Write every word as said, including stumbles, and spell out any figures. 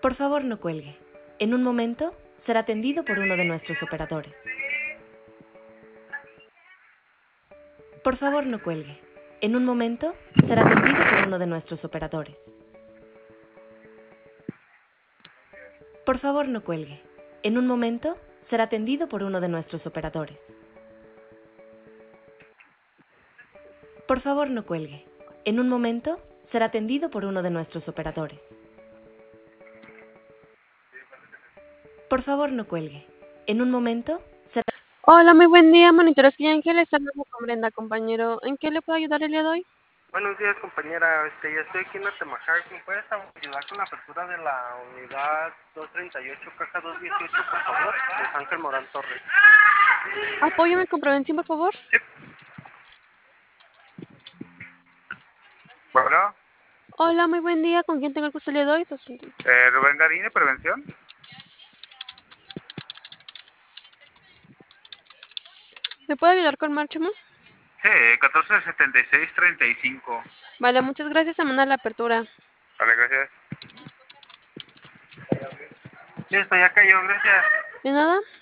Por favor, no cuelgue. En un momento será atendido por uno de nuestros operadores. Por favor, no cuelgue. En un momento será atendido por uno de nuestros operadores. Por favor, no cuelgue. En un momento será atendido por uno de nuestros operadores. Por favor, no cuelgue. En un momento será atendido por uno de nuestros operadores. Por favor, no cuelgue. En un momento será... Hola, muy buen día, monitores y ángeles. Hablando con Brenda, compañero. ¿En qué le puedo ayudar el día de hoy? Buenos días, compañera. Este, ya estoy aquí en Atemajac. ¿Me puedes ayudar con la apertura de la unidad doscientos treinta y ocho, caja doscientos dieciocho, por favor? Es Ángel Morán Torres. Apóyame con prevención, por favor. Sí. Bueno, Hola, muy buen día. ¿Con quién tengo el gusto el día de hoy? eh, Rubén Garín, de Prevención. ¿Me puede ayudar con Márchamo? Sí, catorce setenta y seis treinta y cinco. Vale, muchas gracias. A mandar la apertura. Vale, gracias. Listo, ya cayó, gracias. ¿De nada?